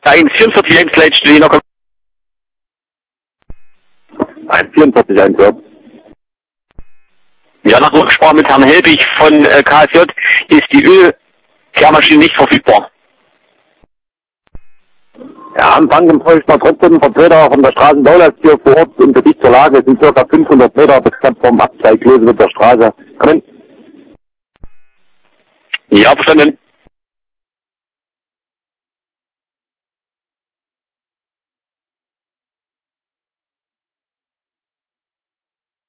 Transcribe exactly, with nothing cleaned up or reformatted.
eins vierundvierzig eins letzte Wiener. eins vierundvierzig eins, ja. Ja, nach Rücksprache mit Herrn Helbig von äh, K S J ist die Ölkehrmaschine nicht verfügbar. Ja, am Banken bräuchte man trotzdem einen Vertreter von der Straßenbauleitung hier vor Ort im Gebiet zur Lage. Es sind ca. fünfhundert Meter bis knapp vom Abzweig mit der Straße. Kommen. Ja, verstanden.